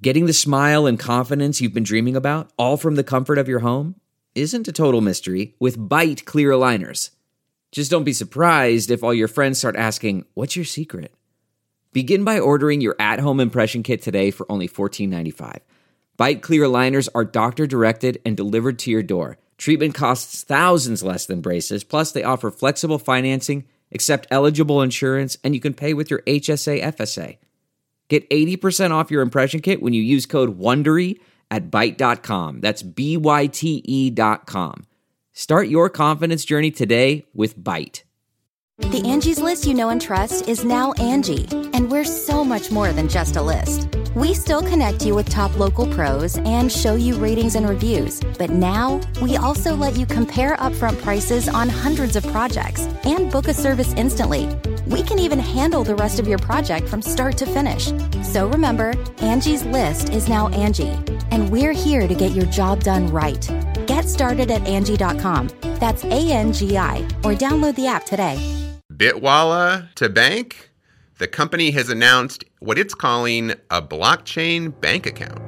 Getting the smile and confidence you've been dreaming about, all from the comfort of your home, isn't a total mystery with Byte clear aligners. Just don't be surprised if all your friends start asking, "What's your secret?" Begin by ordering your at-home impression kit today for only $14.95. Byte clear aligners are doctor-directed and delivered to your door. Treatment costs thousands less than braces, plus they offer flexible financing, accept eligible insurance, and you can pay with your HSA FSA. Get 80% off your impression kit when you use code WONDERY at Byte.com. That's BYTE.com. Start your confidence journey today with Byte. The Angie's List you know and trust is now Angie, and we're so much more than just a list. We still connect you with top local pros and show you ratings and reviews, but now we also let you compare upfront prices on hundreds of projects and book a service instantly. We can even handle the rest of your project from start to finish. So remember, Angie's List is now Angie, and we're here to get your job done right. Get started at Angie.com. That's ANGI, or download the app today. Bitwala to bank? The company has announced what it's calling a blockchain bank account.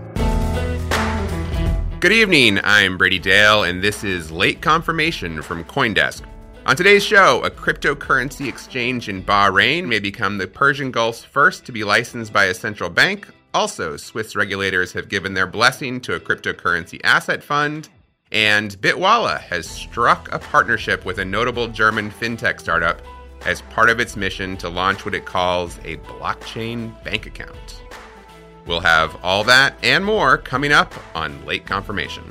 Good evening, I'm Brady Dale, and this is Late Confirmation from CoinDesk. On today's show, a cryptocurrency exchange in Bahrain may become the Persian Gulf's first to be licensed by a central bank. Also, Swiss regulators have given their blessing to a cryptocurrency asset fund. And Bitwala has struck a partnership with a notable German fintech startup as part of its mission to launch what it calls a blockchain bank account. We'll have all that and more coming up on Late Confirmation.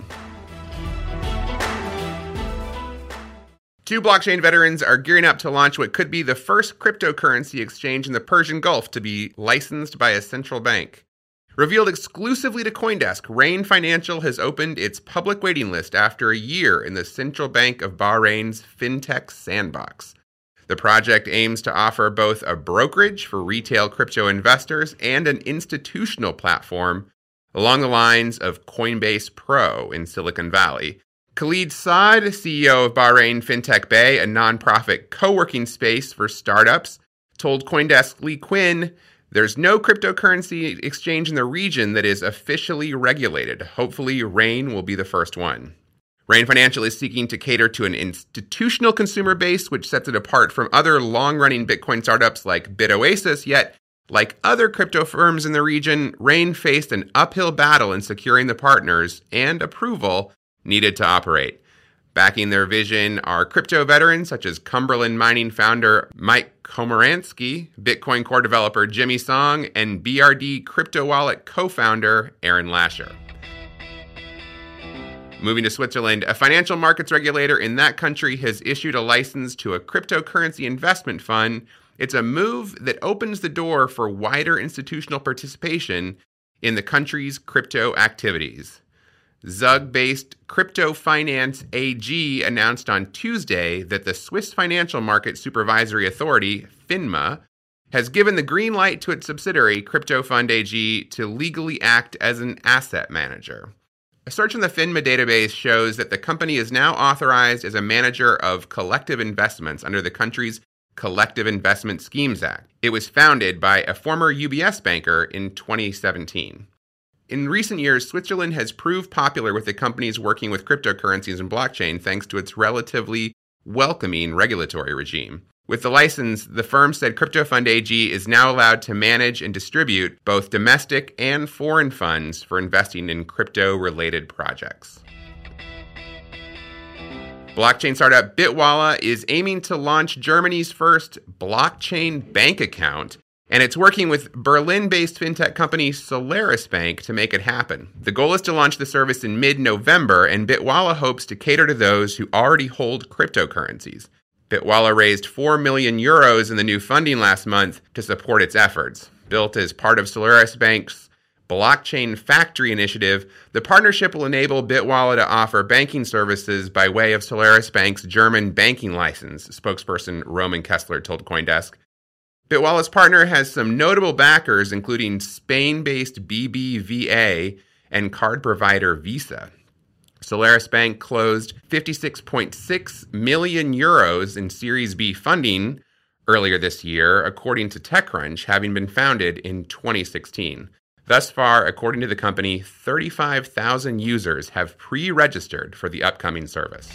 Two blockchain veterans are gearing up to launch what could be the first cryptocurrency exchange in the Persian Gulf to be licensed by a central bank. Revealed exclusively to CoinDesk, Rain Financial has opened its public waiting list after a year in the Central Bank of Bahrain's fintech sandbox. The project aims to offer both a brokerage for retail crypto investors and an institutional platform along the lines of Coinbase Pro in Silicon Valley. Khalid Saad, CEO of Bahrain Fintech Bay, a nonprofit co-working space for startups, told CoinDesk Lee Quinn, "There's no cryptocurrency exchange in the region that is officially regulated. Hopefully, Rain will be the first one." Rain Financial is seeking to cater to an institutional consumer base, which sets it apart from other long-running Bitcoin startups like BitOasis, yet, like other crypto firms in the region, Rain faced an uphill battle in securing the partners and approval needed to operate. Backing their vision are crypto veterans such as Cumberland Mining founder Mike Komaranski, Bitcoin core developer Jimmy Song, and BRD Crypto Wallet co-founder Aaron Lasher. Moving to Switzerland, a financial markets regulator in that country has issued a license to a cryptocurrency investment fund. It's a move that opens the door for wider institutional participation in the country's crypto activities. Zug-based Crypto Finance AG announced on Tuesday that the Swiss Financial Market Supervisory Authority, FINMA, has given the green light to its subsidiary, Crypto Fund AG, to legally act as an asset manager. A search in the FINMA database shows that the company is now authorized as a manager of collective investments under the country's Collective Investment Schemes Act. It was founded by a former UBS banker in 2017. In recent years, Switzerland has proved popular with the companies working with cryptocurrencies and blockchain thanks to its relatively welcoming regulatory regime. With the license, the firm said Crypto Fund AG is now allowed to manage and distribute both domestic and foreign funds for investing in crypto-related projects. Blockchain startup Bitwala is aiming to launch Germany's first blockchain bank account, and it's working with Berlin-based fintech company Solaris Bank to make it happen. The goal is to launch the service in mid-November, and Bitwala hopes to cater to those who already hold cryptocurrencies. Bitwala raised 4 million euros in the new funding last month to support its efforts. Built as part of Solaris Bank's Blockchain Factory initiative, the partnership will enable Bitwala to offer banking services by way of Solaris Bank's German banking license, spokesperson Roman Kessler told CoinDesk. Bitwala's partner has some notable backers, including Spain-based BBVA and card provider Visa. Solaris Bank closed 56.6 million euros in Series B funding earlier this year, according to TechCrunch, having been founded in 2016. Thus far, according to the company, 35,000 users have pre-registered for the upcoming service.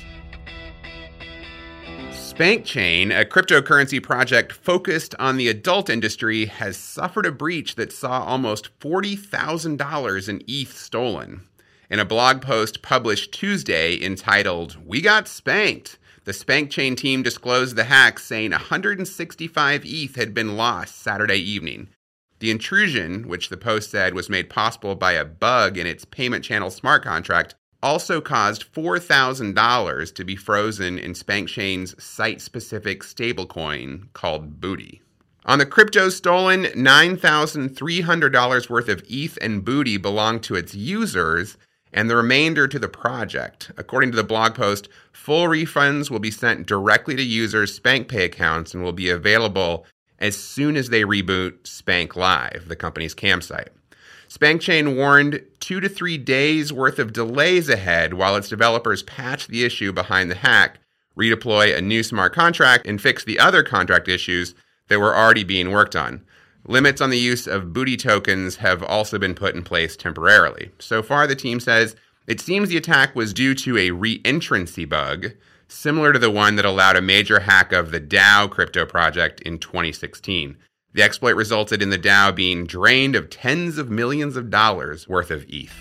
SpankChain, a cryptocurrency project focused on the adult industry, has suffered a breach that saw almost $40,000 in ETH stolen. In a blog post published Tuesday entitled, "We Got Spanked," the SpankChain team disclosed the hack, saying 165 ETH had been lost Saturday evening. The intrusion, which the post said was made possible by a bug in its payment channel smart contract, also caused $4,000 to be frozen in SpankChain's site-specific stablecoin called Booty. On the crypto stolen, $9,300 worth of ETH and Booty belonged to its users, and the remainder to the project. According to the blog post, full refunds will be sent directly to users' SpankPay accounts and will be available as soon as they reboot Spank Live, the company's campsite. SpankChain warned 2 to 3 days worth of delays ahead while its developers patch the issue behind the hack, redeploy a new smart contract, and fix the other contract issues that were already being worked on. Limits on the use of Booty tokens have also been put in place temporarily. So far, the team says it seems the attack was due to a re-entrancy bug, similar to the one that allowed a major hack of the DAO crypto project in 2016. The exploit resulted in the DAO being drained of tens of millions of dollars worth of ETH.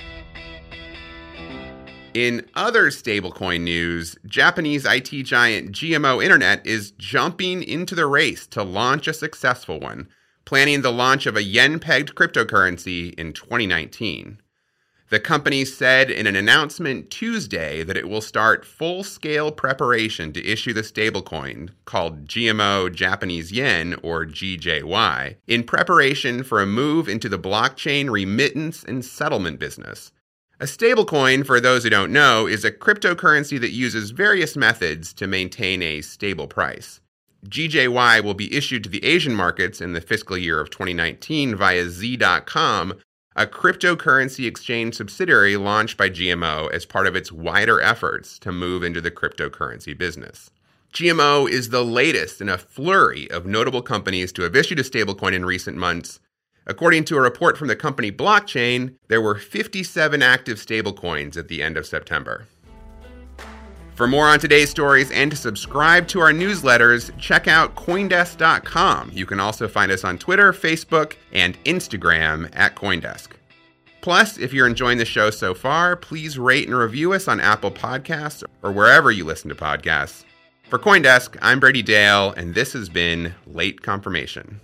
In other stablecoin news, Japanese IT giant GMO Internet is jumping into the race to launch a successful one, planning the launch of a yen-pegged cryptocurrency in 2019. The company said in an announcement Tuesday that it will start full-scale preparation to issue the stablecoin called GMO Japanese Yen, or GJY, in preparation for a move into the blockchain remittance and settlement business. A stablecoin, for those who don't know, is a cryptocurrency that uses various methods to maintain a stable price. GJY will be issued to the Asian markets in the fiscal year of 2019 via Z.com, a cryptocurrency exchange subsidiary launched by GMO as part of its wider efforts to move into the cryptocurrency business. GMO is the latest in a flurry of notable companies to have issued a stablecoin in recent months. According to a report from the company Blockchain, there were 57 active stablecoins at the end of September. For more on today's stories and to subscribe to our newsletters, check out Coindesk.com. You can also find us on Twitter, Facebook, and Instagram at Coindesk. Plus, if you're enjoying the show so far, please rate and review us on Apple Podcasts or wherever you listen to podcasts. For Coindesk, I'm Brady Dale, and this has been Late Confirmation.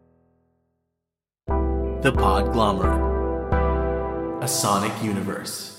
The Podglomerate, a sonic universe.